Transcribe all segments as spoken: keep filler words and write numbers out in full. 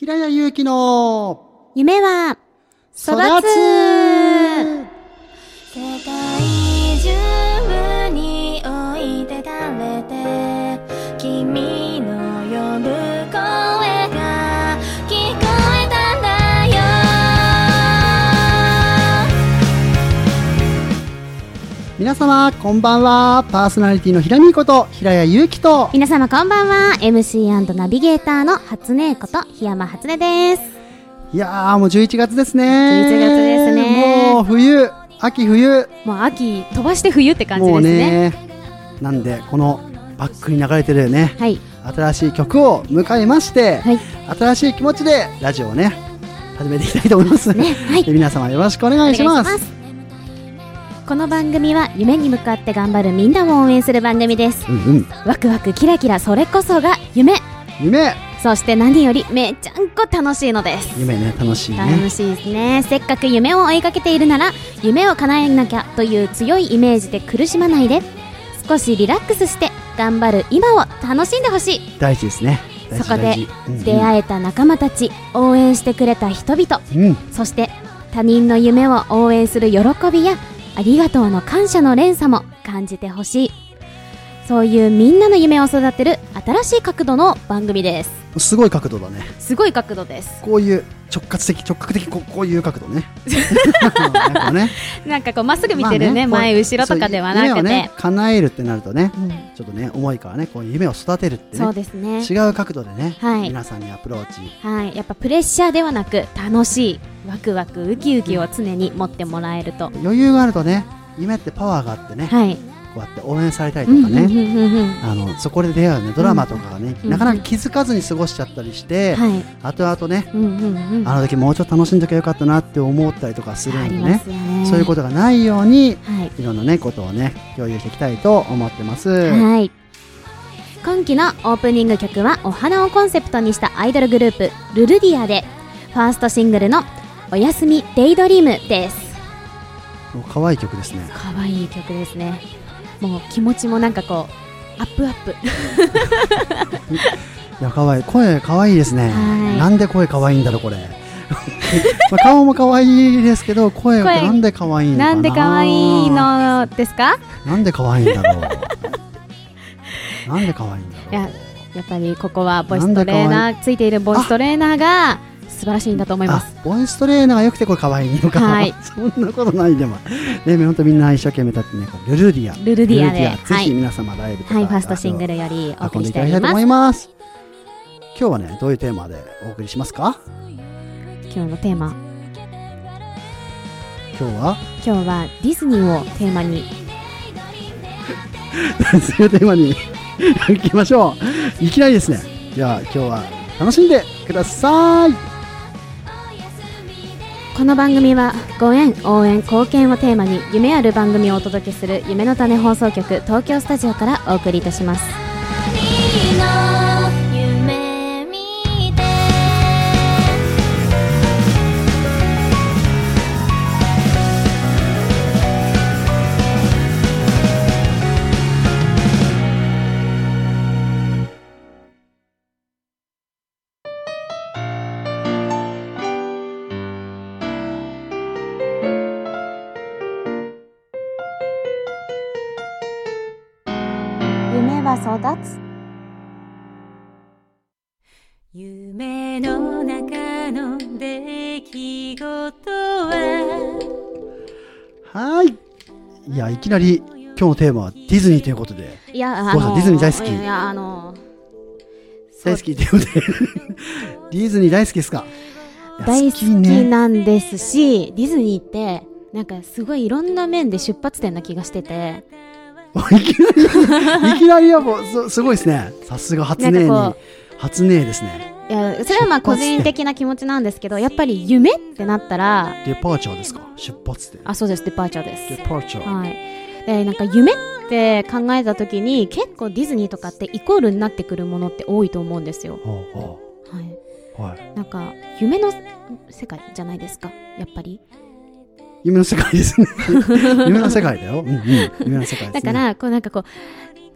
平谷祐希の夢は育つ。 世界中に置いてかれて君の呼ぶ声が聞こえたんだよ。 皆様こんばんは。パーソナリティの平見こと平谷祐希と、 皆様こんばんは。 エムシー& ナビゲーターの初音こと檜山初音です。 いやーもうじゅういちがつですね。 じゅういちがつですね。 もう冬、秋冬、 もう秋飛ばして冬って感じですね。 もうね、なんでこのバックに流れてるね、はい、新しい曲を迎えまして、はい、新しい気持ちでラジオをね始めていきたいと思います、ね、はい、で皆様よろしくお願いします。 この番組は夢に向かって頑張るみんなを応援する番組です、うんうん、ワクワクキラキラ、それこそが夢夢、 そして何よりめちゃんこ楽しいのです。 夢ね、楽しいね。 楽しいですね。せっかく夢を追いかけているなら夢を叶えなきゃという強いイメージで苦しまないで、少しリラックスして頑張る今を楽しんでほしい。 大事ですね。大事。 そこで、 うんうん、 出会えた仲間たち、応援してくれた人々、うん、そして他人の夢を応援する喜びやありがとうの感謝の連鎖も感じてほしい。そういうみんなの夢を育てる新しい角度の番組です。 すごい角度だね。 すごい角度です。 こういう直角的直角的 こ, こういう角度ね。なんかね、 なんかこうまっすぐ見てるね、まあ、ね前後ろとかではなくて、夢をね叶えるってなるとね、うん、ちょっとね重いからね、こういう夢を育てるってね、 そうですね、 違う角度でね、はい、皆さんにアプローチ、 はい、やっぱプレッシャーではなく楽しい、ワクワクウキウキを常に持ってもらえると、 余裕があるとね、夢ってパワーがあってね、はい、こうやって応援されたりとかね、あのそこで出会うねドラマとかがね、うん、なかなか気づかずに過ごしちゃったりして、はい、後々ね、うんうんうん、あの時もうちょっと楽しんどきゃよかったなって思ったりとかするんで ね, ねそういうことがないように、はい、いろんなねことをね共有していきたいと思ってます。 はい、今期のオープニング曲はお花をコンセプトにしたアイドルグループルルディアでファーストシングルのおやすみデイドリームです。 もう可愛い曲ですね。 可愛い曲ですね。もう気持ちもなんかこうアップアップいや可愛い、声可愛いですね。なんで声可愛いんだろうこれまあ顔も可愛いですけど、声はなんで可愛いのかな。 なんで可愛いのですか。 なんで可愛いんだろうなんで可愛いんだろう。 いや、やっぱりここはボイストレーナーついているボイストレーナーが素晴らしいんだと思います。 ボイストレーナーが良くてこれ可愛いのか、はい、そんなことないでもね、本当みんな一生懸命歌ってね、ルルディアルルディアでぜひ皆様ライブとか、 はい、ファーストシングルよりお送りしております。 運んでいただきたいと思います。今日はねどういうテーマでお送りしますか。 今日のテーマ、 今日は今日はディズニーをテーマにそういうテーマに行きましょう。いきなりですね。じゃあ今日は楽しんでください。 この番組はご縁、応援、貢献をテーマに夢ある番組をお届けする夢の種放送局東京スタジオからお送りいたします。夢は育つ。 夢の中の出来事は、 はい、いやいきなり今日のテーマはディズニーということで、 いやあのー、 ディズニー大好き、 いやあのー、大好きということでディズニー大好きですか。 大好きなんですし、ディズニーってなんかすごいいろんな面で出発点な気がしてていきなりいきなりやっぱ す, すごいですね。さすが初音に初音ですね。 いやそれはまあ個人的な気持ちなんですけど、やっぱり夢ってなったらデパーチャーですか。出発って。 あ、そうです、デパーチャーです。 デパーチャー、 はい。でなんか夢って考えた時に結構ディズニーとかってイコールになってくるものって多いと思うんですよ。 ほうほう、はいはい、 なんか夢の世界じゃないですか、やっぱり。 夢の世界ですね夢の世界だよ、うんうん、夢の世界ですね。 だからこうなんかこう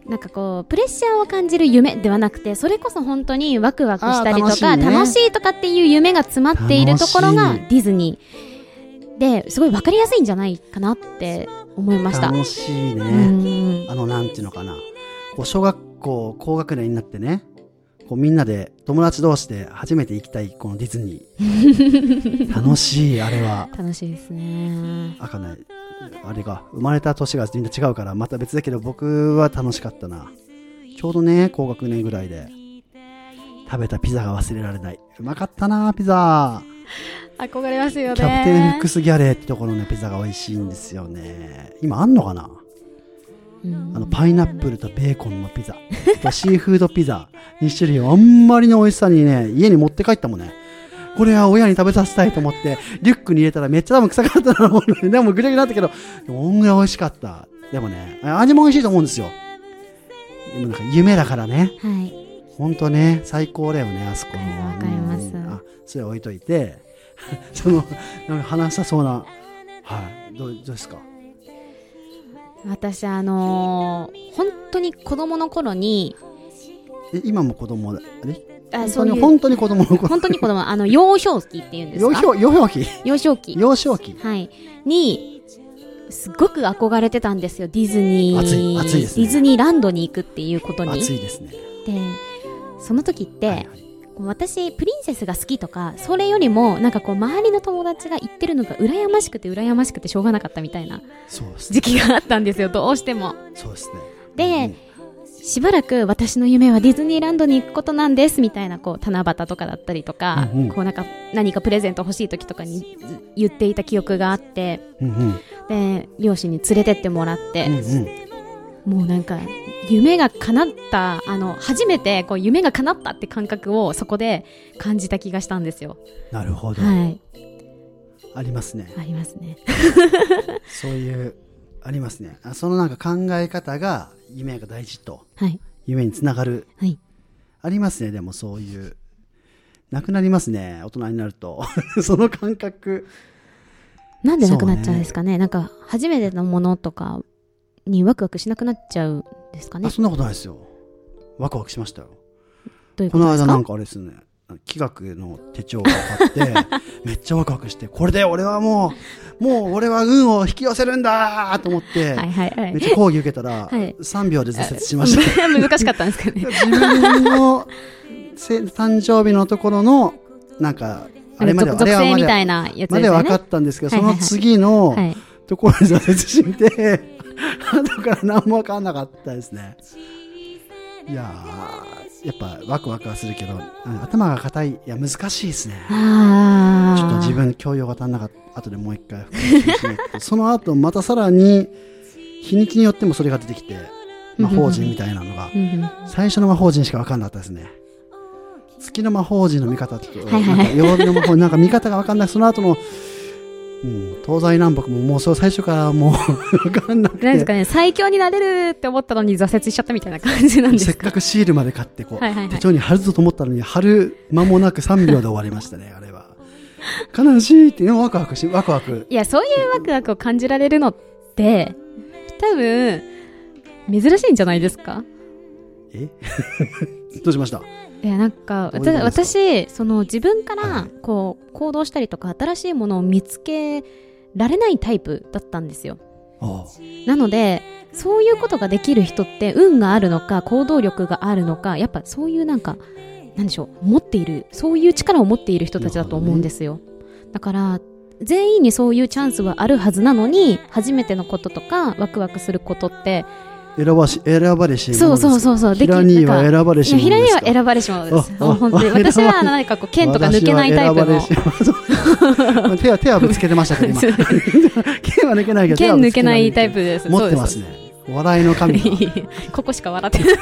なんかこうプレッシャーを感じる夢ではなくて、それこそ本当にワクワクしたりとか 楽しい、ね、楽しいとかっていう夢が詰まっているところがディズニーですごい分かりやすいんじゃないかなって思いました。 楽しいね。あのなんていうのかな、こう小学校高学年になってね、こうみんなで友達同士で初めて行きたいこのディズニー楽しい。あれは楽しいですね。 あかないあれが生まれた年がみんな違うからまた別だけど、僕は楽しかったな。ちょうどね高学年ぐらいで食べたピザが忘れられない。うまかったなピザ。 憧れますよね。 キャプテンフックスギャレーってところの、ね、ピザが美味しいんですよね。今あんのかな。あのパイナップルとベーコンのピザとシーフードピザに種類をあんまりの美味しさにね家に持って帰ったもんね。これは親に食べさせたいと思ってリュックに入れたらめっちゃ多分臭かったなもん、ね、でもぐちゃぐちゃになったけどおんぐらい美味しかった。でもね味も美味しいと思うんですよ。でもなんか夢だからね、はい、ほんとね最高だよねあそこの。 わかります。 あそれ置いといてそのなんか話したそうな、はいどう、どうですか。 私あのー、本当に子供の頃にえ今も子供だね。 あそういう本当に子供の頃本当に子供あの幼少期っていうんですか。 幼少期幼少期幼少期はいにすごく憧れてたんですよ。ディズニー暑い暑いですね。 ディズニーランドに行くっていうことに。 暑いですね。 でその時って、はいはい、私プリンセスが好きとかそれよりもなんかこう周りの友達が行ってるのが羨ましくて羨ましくてしょうがなかったみたいな時期があったんですよ。どうしても。 そうですね。 で、 うんしばらく私の夢はディズニーランドに行くことなんですみたいなこう七夕とかだったりとか、うんうん、こうなんか何かプレゼント欲しい時とかに言っていた記憶があって、うんうん、で両親に連れてってもらって、うんうん、もうなんか夢が叶ったあの初めてこう夢が叶ったって感覚をそこで感じた気がしたんですよ。 なるほど、 はい、 ありますね。 ありますねそういうありますね。そのなんか考え方が夢が大事と、はい、夢につながる、はい、ありますね。でもそういうなくなりますね大人になるとその感覚なんでなくなっちゃうんですか ね, ねなんか初めてのものとかにワクワクしなくなっちゃうんですかね。 あそんなことないですよ。ワクワクしましたよ。 どういうことですか。 この間なんかあれですね気学の手帳を買ってめっちゃワクワクしてこれで俺はもうもう俺は運を引き寄せるんだと思ってはいはい、はい、めっちゃ講義受けたらさんびょうで挫折しました難しかったんですかね自分の誕生日のところのなんかあれまで属性みたいなやつですねまで分かったんですけど、はいはいはい、その次のところで挫折して後から何も分かんなかったですね。いやーやっぱワクワクはするけど頭が硬い。いや難しいですね。あちょっと自分教養が足んなかった後でもう一回復習しないとその後またさらに日にちによってもそれが出てきて魔法陣みたいなのが最初の魔法陣しか分かんなかったですね。月の魔法陣の見方となんか曜日の魔法なんか見方が分かんない。その後のうん、東西南北ももうそれ最初からもう分かんなくてなんですかね最強になれるって思ったのに挫折しちゃったみたいな感じなんですか。 せっかくシールまで買ってこう、はいはいはい、手帳に貼るぞと思ったのに貼る間もなくさんびょうで終わりましたねあれは悲しいっていうのワクワクしワクワク。 いやそういうワクワクを感じられるのって多分珍しいんじゃないですか。 えどうしました。 いやなんか私, 私その自分からこう行動したりとか新しいものを見つけられないタイプだったんですよ。ああなのでそういうことができる人って運があるのか行動力があるのかやっぱそういうなんかなんでしょう持っているそういう力を持っている人たちだと思うんですよ、ね、だから全員にそういうチャンスはあるはずなのに初めてのこととかワクワクすることって選ばし選ばれし者そうそうそうそうヒラニーは選ばれし者ですか。 ヒラニーは選ばれし者です。本当に私は何かこう剣とか抜けないタイプの手は手はぶつけてましたけど今剣は抜けないけど剣抜けないタイプです。 持ってますね笑いの神ここしか笑ってない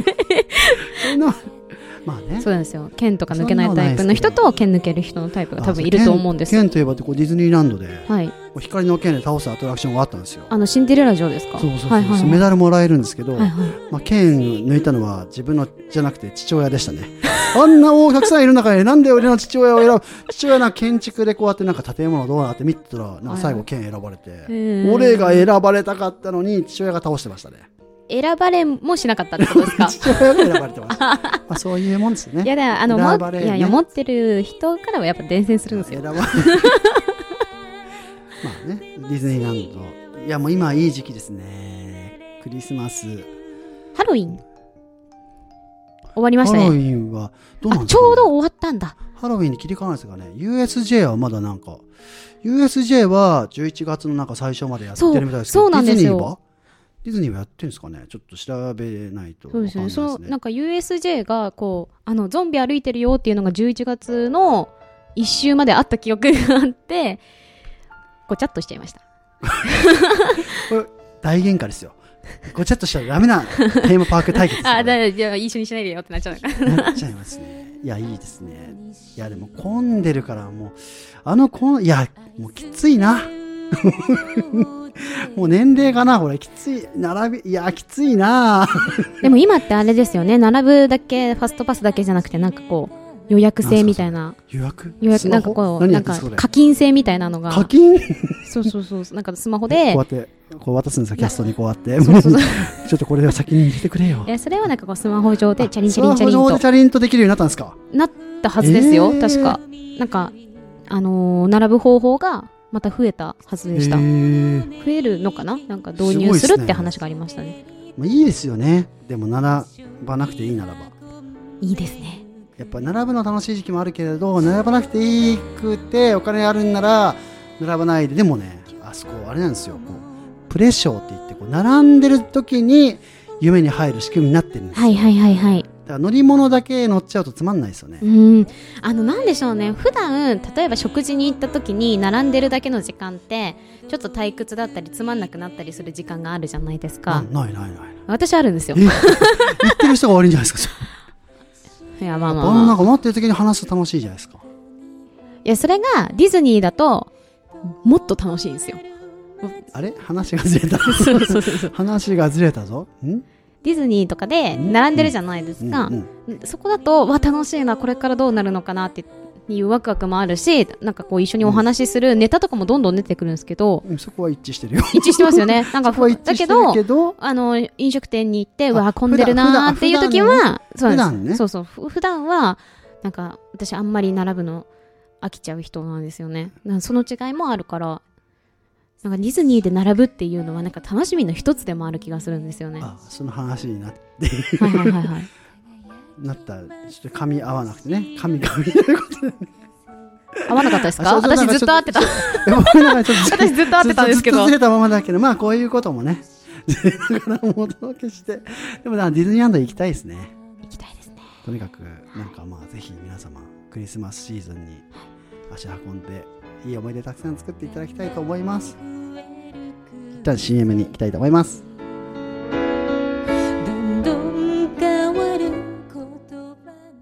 まあね、 そうなんですよ。剣とか抜けないタイプの人と剣抜ける人のタイプが多分いると思うんですよ。 剣といえばこうディズニーランドで、はい、光の剣で倒すアトラクションがあったんですよ。 あのシンデレラ城ですか。 そうそうそう、はいはいはい、メダルもらえるんですけど、はいはいまあ、剣抜いたのは自分のじゃなくて父親でしたねあんなお客さんいる中でなんで俺の父親を選ぶ父親は建築でこうやってなんか建物どうなって見てたらなんか最後剣選ばれて、はい、俺が選ばれたかったのに父親が倒してましたね。 選ばれもしなかったってことですか？ 父親が選ばれてます。まあそういうもんですよね。 いやだあの選ばれ、ね、 いやいや持ってる人からはやっぱ伝染するんですよ。選ばまあね、ディズニーランド、いやもう今いい時期ですね。クリスマス、 ハロウィン終わりましたね。 ハロウィンはどうなんですかね。 あ、ちょうど終わったんだ。 ハロウィンに切り替わるんですがね、ユーエスジェー はまだなんか ユーエスジェー はじゅういちがつのなんか最初までやってるみたいですけど、 そうなんですよ。 ディズニーはディズニーはやってるんですかね。ちょっと調べないと分かんないですね。 そうですね。そうなんか ユーエスジェー がこうあのゾンビ歩いてるよっていうのがじゅういちがつのいっ週まであった記憶があってごちゃっとしちゃいました。 これ大喧嘩ですよ。ごちゃっとしたらダメなテーマパーク対決ですよ、ね。 あ、だじゃあ一緒にしないでよってなっちゃうから。 なっちゃいますね。いやいいですね。いやでも混んでるからもうあのこんいやもうきついな。もう年齢かなこれきつい並びいやきついな。 でも今ってあれですよね。並ぶだけファストパスだけじゃなくてなんかこう予約制みたいな予約予約なんかこうなんか課金制みたいなのが課金そうそうそうなんかスマホでこうやってこう渡すんですよキャストにこうやってそうそうそうちょっとこれで先に入れてくれよ。 いやそれはなんかこうスマホ上でチャリンチャリンチャリンとスマホ上でチャリンとできるようになったんですか。 なったはずですよ、えー、確かなんかあのー、並ぶ方法がまた増えたはずでした。えー、増えるのかななんか導入するって話がありましたね。 まあいいですよね。でも並ばなくていいならばいいですね。 やっぱ並ぶの楽しい時期もあるけれど並ばなくていいくてお金あるんなら並ばないで。でもねあそこあれなんですよこうプレショーって言ってこう並んでる時に夢に入る仕組みになってるんですよ。 はいはいはいはい。 だから乗り物だけ乗っちゃうとつまんないですよね。 うんあのなんでしょうね。普段例えば食事に行った時に並んでるだけの時間ってちょっと退屈だったりつまんなくなったりする時間があるじゃないですか。 ないないない。 私あるんですよ。 言ってる人が悪いんじゃないですか。 いやまあまあ、まあ、 なんか待ってる時に話すと楽しいじゃないですか。 いやそれがディズニーだともっと楽しいんですよ。 あれ話がずれたそうそうそうそう話がずれたぞ。んディズニーとかで並んでるじゃないですか、うんうんうん、そこだとわ楽しいなこれからどうなるのかなっていうワクワクもあるしなんかこう一緒にお話しするネタとかもどんどん出てくるんですけど、 うん、そこは一致してるよ。 一致してますよね。なんかだけど、 けどあの飲食店に行ってうわ混んでるなっていう時はそうです、ね、そうそう普段はなんか私あんまり並ぶの飽きちゃう人なんですよね。その違いもあるからなんかディズニーで並ぶっていうのはなんか楽しみの一つでもある気がするんですよね。 あその話になってはいはいはいはいなったらちょっと噛み合わなくてね噛み噛みということで、ね、 合わなかったですか？私ずっと合ってた私ずっと合ってたんですけどずっとずれたままだけどまあこういうこともねだからお届けしてでもディズニーランド行きたいですね。 行きたいですね。 とにかくなんかまあぜひ皆様クリスマスシーズンに足運んでいい思い出たくさん作っていただきたいと思います。一旦 シーエム に行きたいと思います。どんどん変わる言葉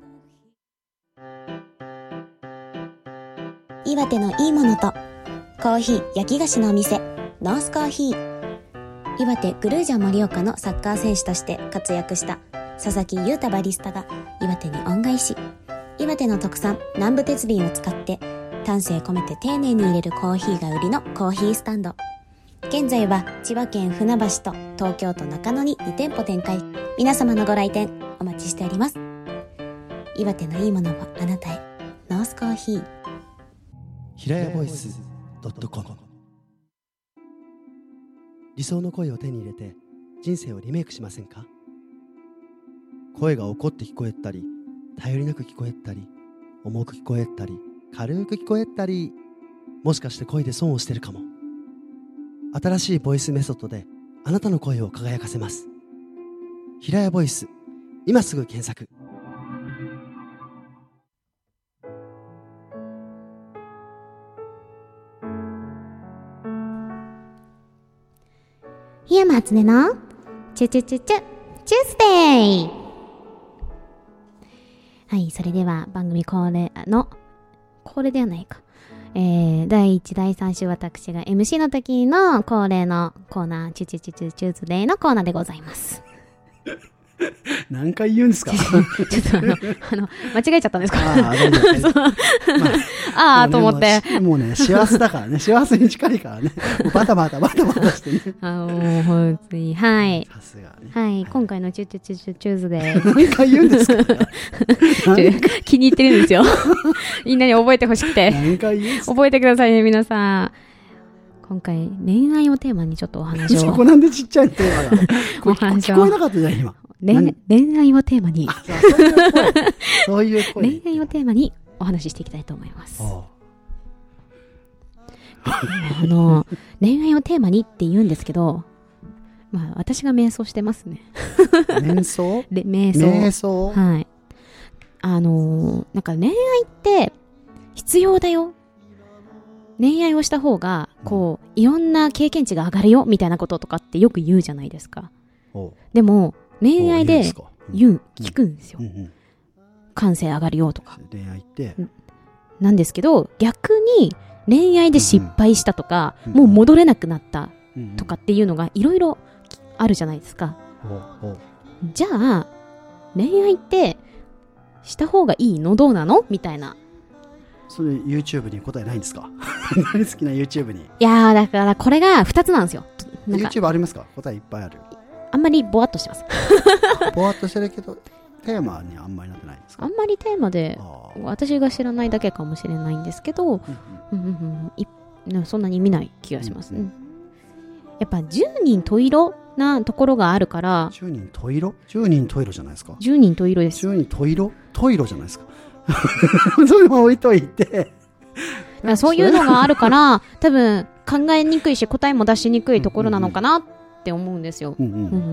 の岩手のいいものとコーヒー焼き菓子のお店ノースコーヒー。岩手グルージャ盛岡のサッカー選手として活躍した佐々木優太バリスタが岩手に恩返し。岩手の特産南部鉄瓶を使って丹精込めて丁寧に入れるコーヒーが売りのコーヒースタンド。現在は千葉県船橋と東京都中野にに店舗展開。皆様のご来店お待ちしております。岩手のいいものをあなたへ。ノースコーヒー。 平屋ボイス .com。 理想の声を手に入れて人生をリメイクしませんか？声が怒って聞こえたり頼りなく聞こえたり重く聞こえたり軽く聞こえたり、もしかして声で損をしてるかも。新しいボイスメソッドであなたの声を輝かせます。平屋ボイス、今すぐ検索。 檜山初音のチュチュチュチュチュースデー。はい、それでは番組恒例のこれではないか、えー、だいいちだいさん週私が エムシー の時の恒例のコーナーチュチュチュチュチューズデーのコーナーでございます何回言うんですか。 ちょっとあの、あの、間違えちゃったんですか。 ああ、大丈夫です。まああ、と思って。 もうね、幸せだからね、幸せに近いからね。もうバタバタバタバタしてね。 あの、本当に、はい。 さすがね。 はい、今回のチュチュチュチュチューズで。 何回言うんですか。 気に入ってるんですよ。みんなに覚えてほしくて。 何回言うんですか。 覚えてくださいね、皆さん。今回、恋愛をテーマにちょっとお話を。 そこなんでちっちゃいテーマが。お話を。聞こえなかったじゃん、今。 恋, 恋愛をテーマにそういう声恋愛をテーマにお話ししていきたいと思います。あの恋愛をテーマにって言うんですけど、まあ私が瞑想してますね。 瞑想瞑想瞑想はい。あのなんか恋愛って必要だよ、恋愛をした方がこういろんな経験値が上がるよみたいなこととかってよく言うじゃないですか。でも恋愛で言う、聞くんですよ、うんうん、感性上がるよとか恋愛ってなんですけど、逆に恋愛で失敗したとか、うんうん、もう戻れなくなったとかっていうのがいろいろあるじゃないですか、うんうん、じゃあ恋愛ってした方がいいのどうなのみたいな。 それ YouTube に答えないんですか。大好きな YouTube に。 いやーだからこれがふたつなんですよ。なんか YouTube ありますか。答えいっぱいある。 あんまりぼわっとしてます。 ぼわっとしてるけどテーマにあんまりなってないんですか。 あんまりテーマで私が知らないだけかもしれないんですけど、そんなに見ない気がしますね、うんうん、やっぱじゅうにん十色なところがあるから。 じゅうにん十色じゅうにん十色じゃないですか。 じゅうにん十色です。 じゅうにん十色十色じゃないですか。それも置いといてそういうのがあるから多分考えにくいし答えも出しにくいところなのかなって思うんですよ、うんうんうんうん、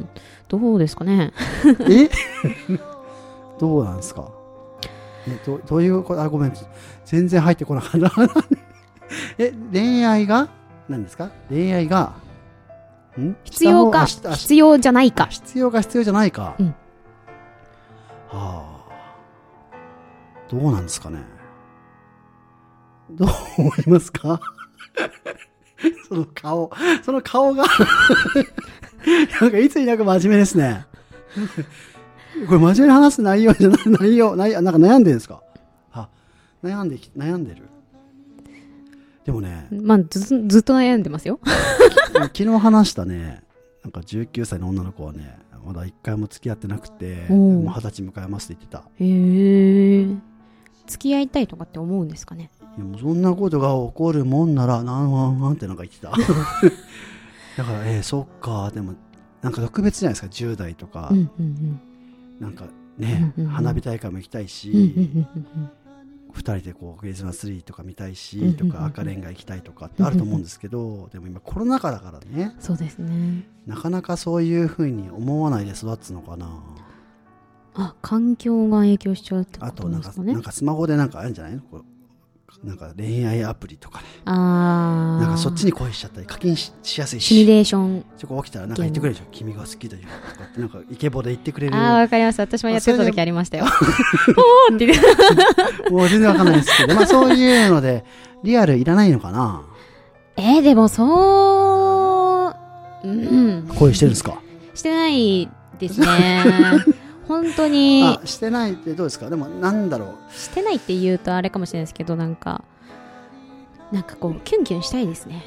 どうですかね。 えどうなんですか。え ど, どういうこと。あ、ごめん全然入ってこなかった。え恋愛が何ですか。恋愛がん必要か必要じゃないか。 必要か必要じゃないか、うん、はあどうなんですかね。どう思いますか。その顔その顔がなんかいつになく真面目ですね。これ真面目に話す内容じゃない内容内容なんか悩んでるんですか。あ悩んで悩んでる。でもね、 まあ、ず, ずっと悩んでますよ。 昨日話したねなんかじゅうきゅうさいの女の子はねまだ一回も付き合ってなくてもう二十歳迎えますって言ってた。 へえ。付き合いたいとかって思うんですかね。 いやもうそんなことが起こるもんならなんなんってなんか言ってた。だからえー、そっか。でもなんか特別じゃないですかじゅう代とか、うんうんうん、なんかね、うんうんうん、花火大会も行きたいし、うんうんうんうんふたりでこうクリスマスツリーとか見たいし、うんうんうん、とか赤レンガ行きたいとかってあると思うんですけど、うんうんうん、でも今コロナ禍だからね。 そうですね。 なかなかそういうふうに思わないで育つのかな。 あ、環境が影響しちゃうってことですかね。あとなんか、 なんかスマホでなんかあるんじゃないの。こうなんか恋愛アプリとかね。 あなんかそっちに恋しちゃったり課金 し, しやすいし。 シミュレーション。 そこ起きたらなんか言ってくれるでしょ。君が好きだよとかってなんかイケボで言ってくれる。 ああわかります。私もやってた時ありましたよ。おーってもう全然わかんないですけど、まあそういうのでリアルいらないのかな。 えー、でもそう、うん、 恋してるんですか。 してないですね。本当に。 あ、してないってどうですか。でもなんだろう。 してないって言うとあれかもしれないですけど、なんかなんかこうキュンキュンしたいですね。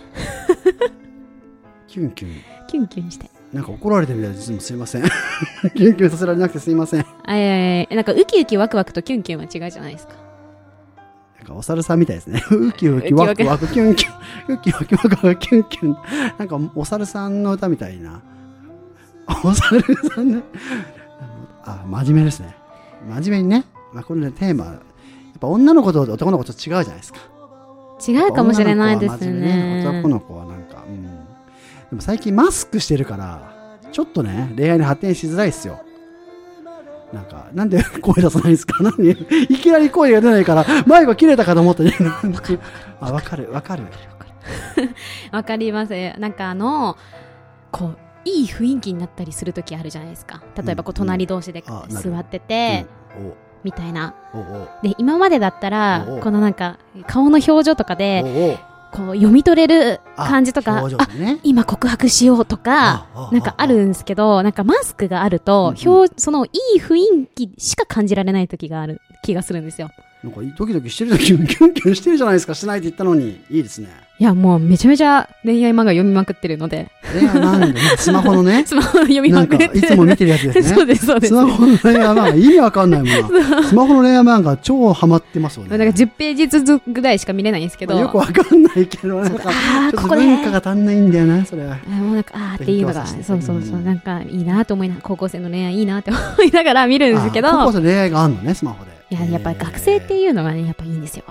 キュンキュン。 キュンキュンしたい。 なんか怒られてるみたいですすいません。キュンキュンさせられなくてすいません。 あいやいやなんかウキウキワクワクとキュンキュンは違うじゃないですか。 なんかお猿さんみたいですね。ウキウキワクワクキュンキュン。ウキウキワクワクキュンキュン。なんかお猿さんの歌みたいな。お猿さんね。あ、真面目ですね。真面目にね。まあこれねテーマやっぱ女の子と男の子と違うじゃないですか。 違うかもしれないですね。 ね男の子はなんか、うん、でも最近マスクしてるからちょっとね恋愛に発展しづらいですよ。なんかなんで声出さないんですか。何いきなり声が出ないから前が切れたかと思ったね。あ、わかるわかるわかります。なんかあのこういい雰囲気になったりするときあるじゃないですか。例えばこう隣同士で座ってて、うんうん、みたいな。おうおうで今までだったらこのなんか顔の表情とかでこう読み取れる感じとか、あ、ね、あ今告白しようとかなんかあるんですけど、なんかマスクがあると、うんうん、そのいい雰囲気しか感じられない時がある気がするんですよ。 なんかドキドキしてる時キュンキュンしてるじゃないですか。してないって言ったのに。いいですね。 いやもうめちゃめちゃ恋愛漫画読みまくってるので。 恋愛漫画ね、スマホのね。 スマホの読みまくって。 なんかいつも見てるやつですね。 そうですそうです。 スマホの恋愛漫画意味わかんないもんな。スマホの恋愛漫画超ハマってますよね。 なんかじゅっページずつぐらいしか見れないんですけど。 よくわかんないけど、なんかちょっと文化が足んないんだよなそれは。 もうなんかあーっていうのが、そうそうそう、なんかいいなと思いながら、高校生の恋愛いいなって思いながら見るんですけど。 高校生恋愛があるのね、スマホで。 いや、やっぱり学生っていうのがね、やっぱいいんですよ。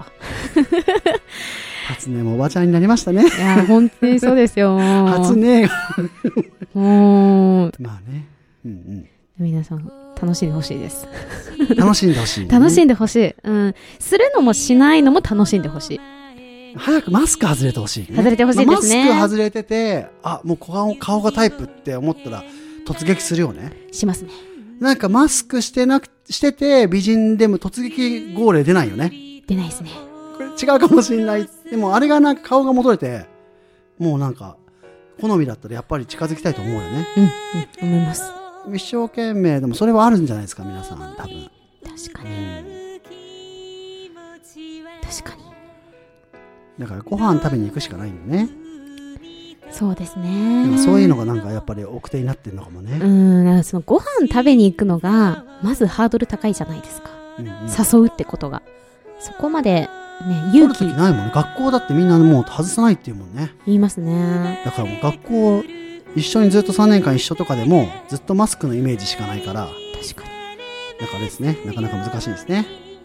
初音もおばちゃんになりましたね。 いや、本当にそうですよ。 初音が。 もう。 まあね。うんうん。 皆さん、楽しんでほしいです。 楽しんでほしい、ね。 楽しんでほしい。うん。するのもしないのも楽しんでほしい。 早くマスク外れてほしい、ね。 外れてほしいですね。 まあ、マスク外れてて、あ、もう顔、顔がタイプって思ったら突撃するよね。 しますね。 なんかマスクしてなく、してて美人でも突撃号令出ないよね。 出ないですね。 これ違うかもしれない。でもあれがなんか顔が戻れて、もうなんか、好みだったらやっぱり近づきたいと思うよね。 うん、うん、思います。 一生懸命、でもそれはあるんじゃないですか、皆さん、多分。 確かに。うん、確かに。 だからご飯食べに行くしかないんだね。 そうですね。 でもそういうのがなんかやっぱり奥手になってるのかもね。 うん、そのご飯食べに行くのがまずハードル高いじゃないですか。うんうん、誘うってことが。そこまでね、勇気ないもんね。学校だってみんなもう外さないっていうもんね。 言いますね。 だからもう学校一緒にずっとさんねんかん一緒とかでもずっとマスクのイメージしかないから。 確かに。 だからですね、なかなか難しいですね。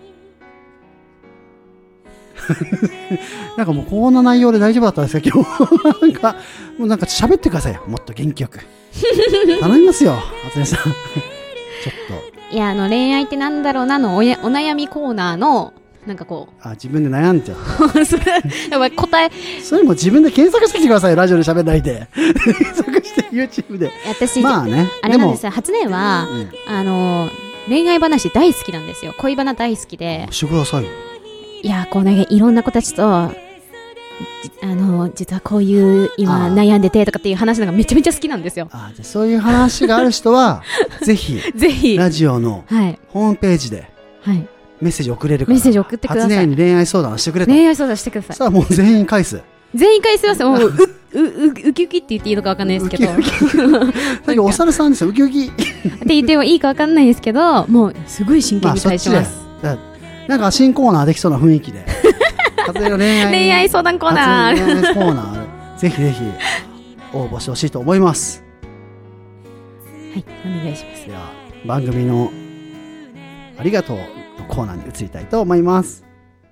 なんかもうこんな内容で大丈夫だったんですか今日。なんかもうなんか喋ってくださいよ、もっと元気よく。頼みますよ、初音さん。ちょっと。いや、あの恋愛ってなんだろうなのおやお悩みコーナーのなんかこう。 あ、自分で悩んじゃう。 それやっぱ答え。 それも自分で検索してきてください、ラジオで喋らないで。検索して YouTube で。 私まあね、 あれなんですよ。初音は、うん、あの恋愛話大好きなんですよ。恋バナ大好きで。 してくださいよ。 いやこうね、いろんな子たちとあの実はこういう今悩んでてとかっていう話がめちゃめちゃ好きなんですよ。 ああ、じゃあそういう話がある人はぜひぜひラジオのホームページでメッセージ送れるから、 メッセージ送ってください。 初音に恋愛相談してくれと。 恋愛相談してください。 さあもう全員返す。 全員返します。もううううウキウキって言っていいのかわかんないですけど。 ウキウキ。だけどお猿さんですよ、ウキウキ。って言ってもいいかわかんないですけど、もうすごい真剣に返します。 まあなんか新コーナーできそうな雰囲気で。恋愛, 恋愛相談コーナー。 恋愛コーナー、ぜひぜひ応募してほしいと思います。 はい、お願いします。 では番組のありがとうのコーナーに移りたいと思います。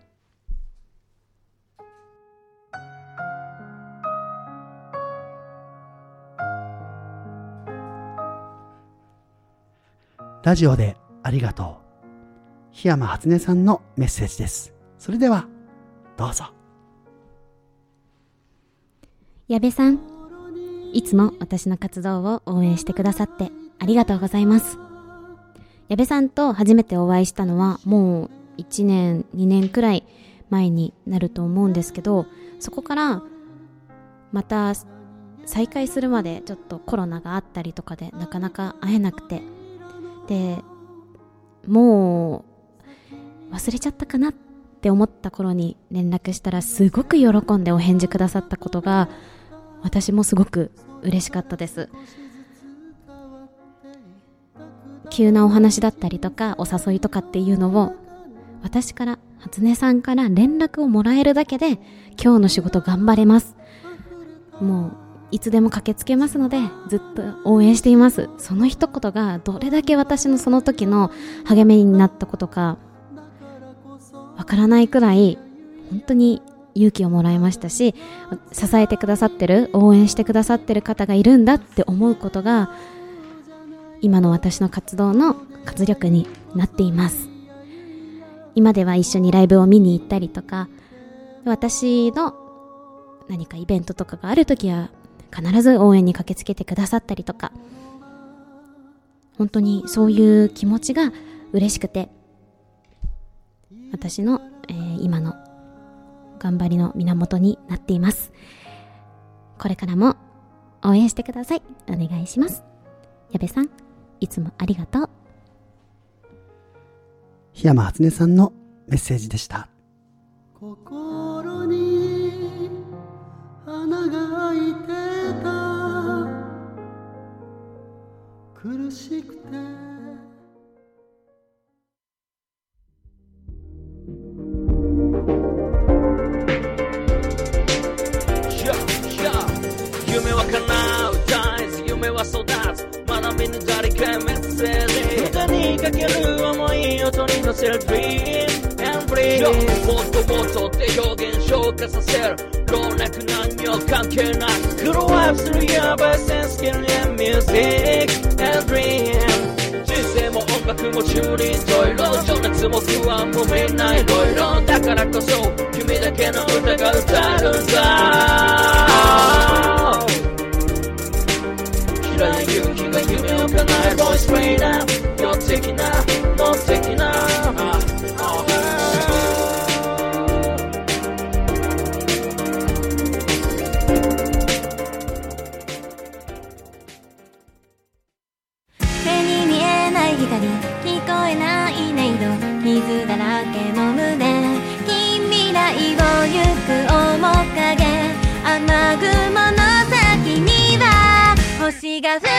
ラジオでありがとう。檜山初音さんのメッセージです。それではどうぞ。 矢部さん、いつも私の活動を応援してくださってありがとうございます。矢部さんと初めてお会いしたのはもういちねんにねんくらい前になると思うんですけど、そこからまた再会するまでちょっとコロナがあったりとかでなかなか会えなくて、でもう忘れちゃったかなって思った頃に連絡したらすごく喜んでお返事くださったことが私もすごく嬉しかったです。急なお話だったりとかお誘いとかっていうのを私から初音さんから連絡をもらえるだけで今日の仕事頑張れます。もういつでも駆けつけますのでずっと応援しています。その一言がどれだけ私のその時の励みになったことかわからないくらい本当に勇気をもらいましたし、支えてくださってる応援してくださってる方がいるんだって思うことが今の私の活動の活力になっています。今では一緒にライブを見に行ったりとか、私の何かイベントとかがあるときは必ず応援に駆けつけてくださったりとか、本当にそういう気持ちが嬉しくて、私の、えー、今の頑張りの源になっています。これからも応援してください。お願いします。矢部さん、いつもありがとう。 檜山初音さんのメッセージでした。心に穴が開いてた、苦しくて夢は叶う大事、夢は育つ、まだ見ぬ誰かメッセージ、歌にかける思い音に乗せる Dream and Breathe、 もっともっとって表現昇華させる、老若男女関係なくグローアップするヤバいセンスキル and Music and Dream、 人生も音楽も中輪といろ、情熱も不安もみんないろいろ、だからこそ君だけの歌が歌えるんだ。平井勇気が夢を叶える Voice Straight Up、 の的なの的な手に見えない光、聞こえない音色、水だらけの胸、近未来を行く面影、雨雲の先には星が降っている。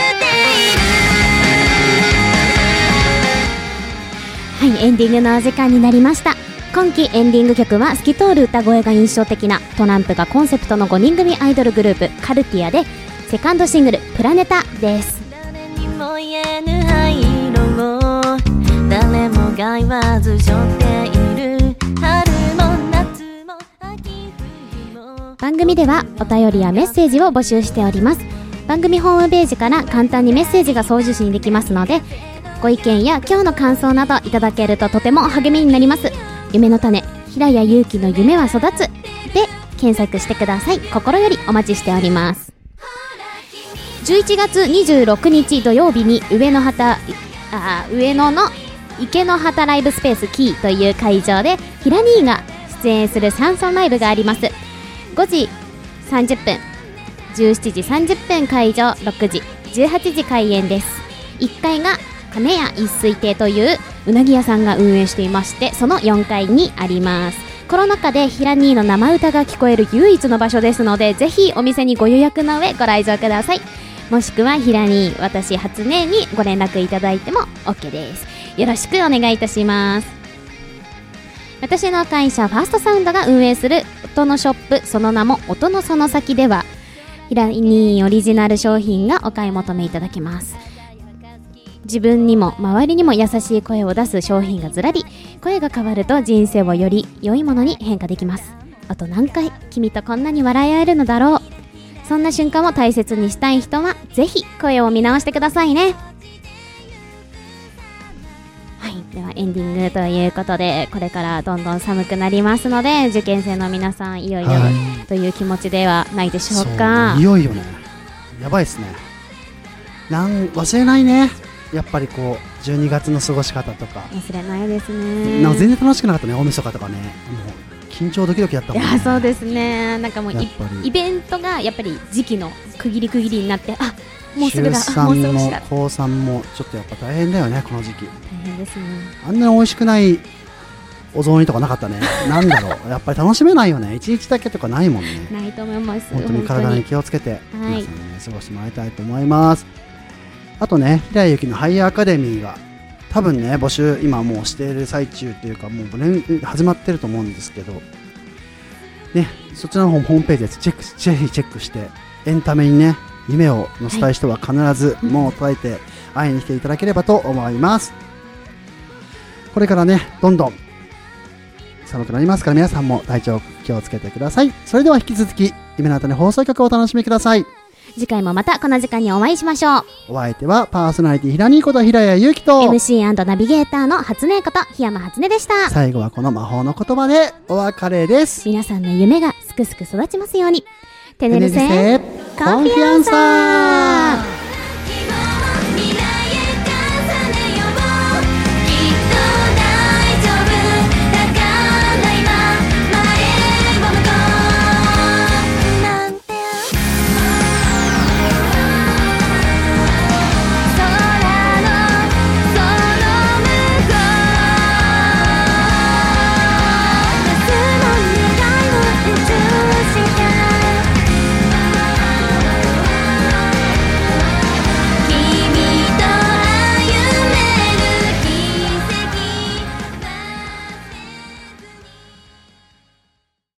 はい、エンディングのお時間になりました。今季エンディング曲は透き通る歌声が印象的なトランプがコンセプトのごにん組アイドルグループカルティアでセカンドシングルプラネタです。 誰にも言えぬ灰色を誰もが言わず背負っている、春も夏も秋冬も。 番組ではお便りやメッセージを募集しております。番組ホームページから簡単にメッセージが送受信できますので、ご意見や今日の感想などいただけるととても励みになります。夢の種、平谷祐希の夢は育つで検索してください。心よりお待ちしております。じゅういちがつにじゅうろくにち土曜日に上野畑あ上野の池の畑ライブスペースキーという会場でヒラニーが出演するサンソンライブがあります。ごじさんじゅっぷん、じゅうしちじさんじゅっぷん会場、ろくじ、じゅうはちじ開演です。いっかいが亀屋一水亭といううなぎ屋さんが運営していまして、そのよんかいにあります。コロナ禍でヒラニーの生歌が聞こえる唯一の場所ですので、ぜひお店にご予約の上ご来場ください。もしくはヒラニー、私初音にご連絡いただいても OK です。よろしくお願いいたします。私の会社ファーストサウンドが運営する音のショップ、その名も音のその先ではヒラニーオリジナル商品がお買い求めいただけます。自分にも周りにも優しい声を出す商品がずらり。声が変わると人生をより良いものに変化できます。あと何回君とこんなに笑い合えるのだろう。そんな瞬間を大切にしたい人はぜひ声を見直してくださいね。はい、ではエンディングということで、これからどんどん寒くなりますので、受験生の皆さんいよいよという気持ちではないでしょうか。 そういよいよね、やばいですね。なん忘れないね、やっぱりこうじゅうにがつの過ごし方とか忘れないですね。 なんか全然楽しくなかったね、大晦日とかね。もう緊張ドキドキだったもんね。 いやそうですね、なんかもうイベントがやっぱり時期の区切り区切りになって、あもうすぐだ、 中さんも高さんもちょっとやっぱ大変だよね、この時期。 大変ですね。 あんなに美味しくないお雑煮とかなかったね。なんだろう、やっぱり楽しめないよね。一日だけとかないもんね。 ないと思います。 本当に体に気をつけて、 はい、 皆さんね過ごしてもらいたいと思います。あとね、平井由紀のハイヤーアカデミーが多分ね募集今もうしている最中というか、もう始まってると思うんですけどね、そちらの方もホームページでチェックぜひチェックして、エンタメにね夢を乗せたい人は必ずもう捉えて会いに来ていただければと思います。これからねどんどん寒くなりますから、皆さんも体調気をつけてください。それでは引き続き夢の後に放送局をお楽しみください。 次回もまたこの時間にお会いしましょう。 お相手はパーソナリティひらにーこと平谷由紀とエムシー& ナビゲーターの初音こと檜山初音でした。 最後はこの魔法の言葉でお別れです。 皆さんの夢がすくすく育ちますように。テネルセコンフィアンサー。